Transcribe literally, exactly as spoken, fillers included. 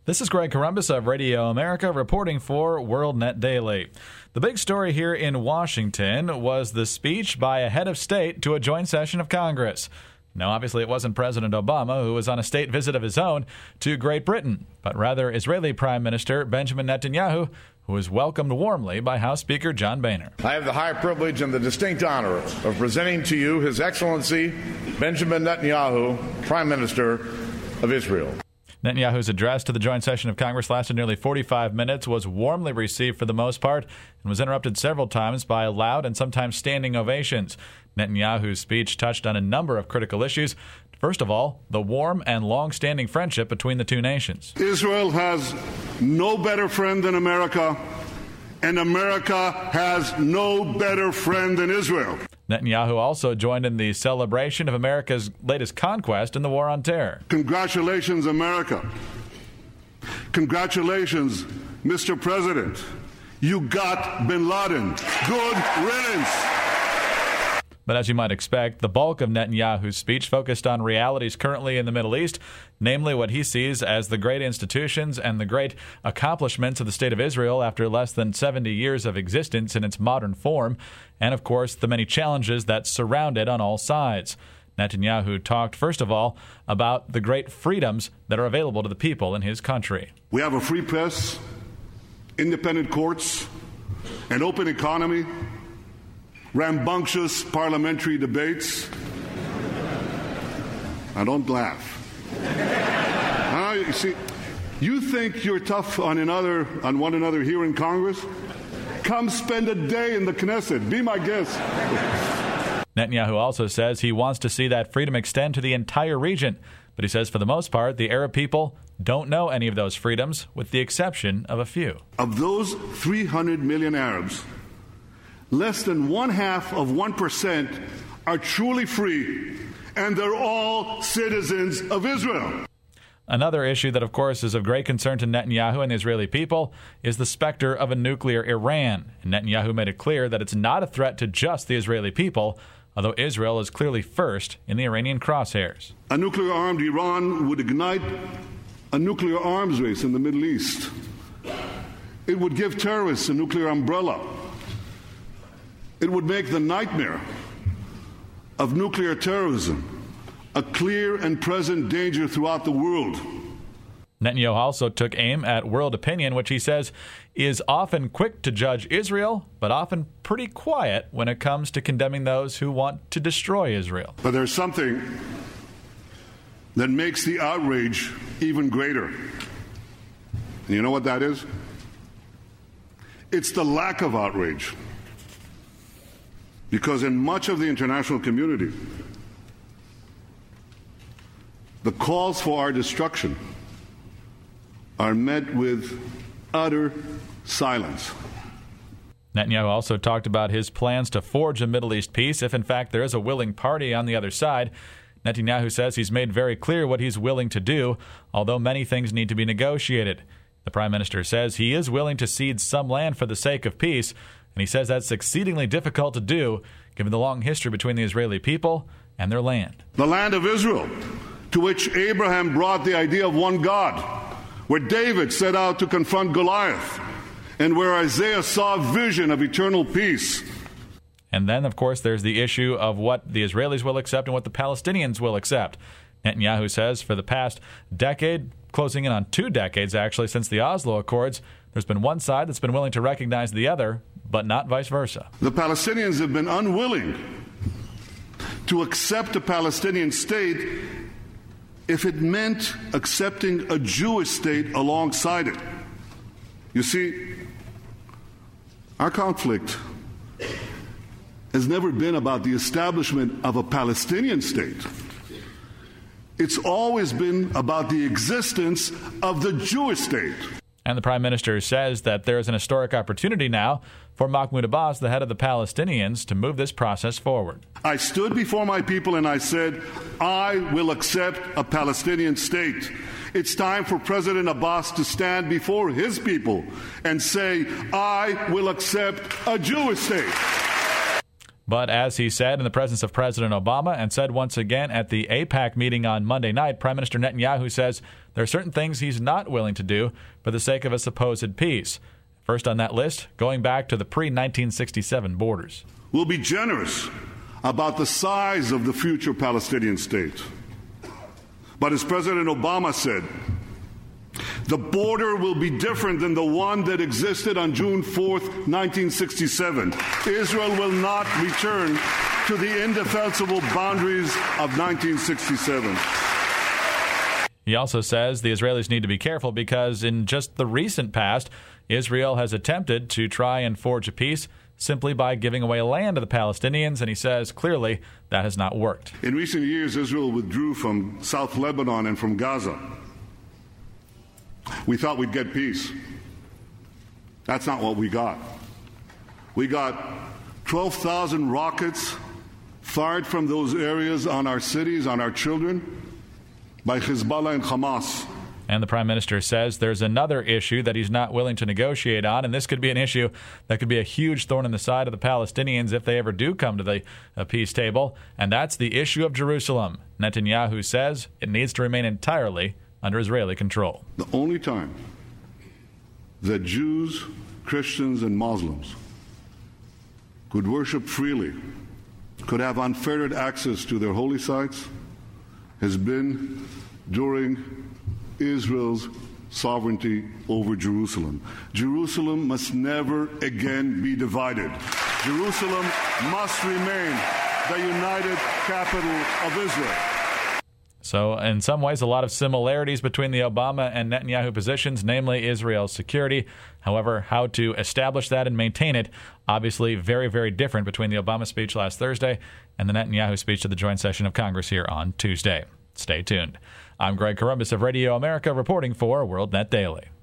This is Greg Corombos of Radio America reporting for WorldNet Daily. The big story here in Washington was the speech by a head of state to a joint session of Congress. No, obviously it wasn't President Obama, who was on a state visit of his own to Great Britain, but rather Israeli Prime Minister Benjamin Netanyahu, who was welcomed warmly by House Speaker John Boehner. I have the high privilege and the distinct honor of presenting to you His Excellency Benjamin Netanyahu, Prime Minister of Israel. Netanyahu's address to the joint session of Congress lasted nearly forty-five minutes, was warmly received for the most part, and was interrupted several times by loud and sometimes standing ovations. Netanyahu's speech touched on a number of critical issues. First of all, the warm and long-standing friendship between the two nations. Israel has no better friend than America, and America has no better friend than Israel. Netanyahu also joined in the celebration of America's latest conquest in the war on terror. Congratulations, America. Congratulations, Mister President. You got bin Laden. Good riddance. But as you might expect, the bulk of Netanyahu's speech focused on realities currently in the Middle East, namely what he sees as the great institutions and the great accomplishments of the State of Israel after less than seventy years of existence in its modern form, and of course the many challenges that surround it on all sides. Netanyahu talked, first of all, about the great freedoms that are available to the people in his country. We have a free press, independent courts, an open economy, rambunctious parliamentary debates. Now, don't laugh. uh, you see, you think you're tough on another, on one another here in Congress? Come spend a day in the Knesset. Be my guest. Netanyahu also says he wants to see that freedom extend to the entire region. But he says for the most part, the Arab people don't know any of those freedoms, with the exception of a few. Of those three hundred million Arabs, less than one half of one percent are truly free, and they're all citizens of Israel. Another issue that, of course, is of great concern to Netanyahu and the Israeli people is the specter of a nuclear Iran. And Netanyahu made it clear that it's not a threat to just the Israeli people, although Israel is clearly first in the Iranian crosshairs. A nuclear-armed Iran would ignite a nuclear arms race in the Middle East. It would give terrorists a nuclear umbrella. It would make the nightmare of nuclear terrorism a clear and present danger throughout the world. Netanyahu also took aim at world opinion, which he says is often quick to judge Israel, but often pretty quiet when it comes to condemning those who want to destroy Israel. But there's something that makes the outrage even greater. And you know what that is? It's the lack of outrage. Because in much of the international community, the calls for our destruction are met with utter silence. Netanyahu also talked about his plans to forge a Middle East peace if, in fact, there is a willing party on the other side. Netanyahu says he's made very clear what he's willing to do, although many things need to be negotiated. The Prime Minister says he is willing to cede some land for the sake of peace, and he says that's exceedingly difficult to do, given the long history between the Israeli people and their land. The land of Israel, to which Abraham brought the idea of one God, where David set out to confront Goliath, and where Isaiah saw a vision of eternal peace. And then, of course, there's the issue of what the Israelis will accept and what the Palestinians will accept. Netanyahu says for the past decade, closing in on two decades actually since the Oslo Accords, there's been one side that's been willing to recognize the other, but not vice versa. The Palestinians have been unwilling to accept a Palestinian state if it meant accepting a Jewish state alongside it. You see, our conflict has never been about the establishment of a Palestinian state. It's always been about the existence of the Jewish state. And the Prime Minister says that there is an historic opportunity now for Mahmoud Abbas, the head of the Palestinians, to move this process forward. I stood before my people and I said, I will accept a Palestinian state. It's time for President Abbas to stand before his people and say, I will accept a Jewish state. But as he said in the presence of President Obama and said once again at the AIPAC meeting on Monday night, Prime Minister Netanyahu says there are certain things he's not willing to do for the sake of a supposed peace. First on that list, going back to the pre nineteen sixty-seven borders. We'll be generous about the size of the future Palestinian state. But as President Obama said, the border will be different than the one that existed on June fourth, nineteen sixty-seven. Israel will not return to the indefensible boundaries of nineteen sixty-seven. He also says the Israelis need to be careful because in just the recent past, Israel has attempted to try and forge a peace simply by giving away land to the Palestinians, and he says clearly that has not worked. In recent years, Israel withdrew from South Lebanon and from Gaza. We thought we'd get peace. That's not what we got. We got twelve thousand rockets fired from those areas on our cities, on our children, by Hezbollah and Hamas. And the Prime Minister says there's another issue that he's not willing to negotiate on, and this could be an issue that could be a huge thorn in the side of the Palestinians if they ever do come to the uh, peace table, and that's the issue of Jerusalem. Netanyahu says it needs to remain entirely under Israeli control. The only time that Jews, Christians, and Muslims could worship freely, could have unfettered access to their holy sites, has been during Israel's sovereignty over Jerusalem. Jerusalem must never again be divided. Jerusalem must remain the united capital of Israel. So, in some ways, a lot of similarities between the Obama and Netanyahu positions, namely Israel's security. However, how to establish that and maintain it, obviously very, very different between the Obama speech last Thursday and the Netanyahu speech to the joint session of Congress here on Tuesday. Stay tuned. I'm Greg Corombos of Radio America reporting for WorldNet Daily.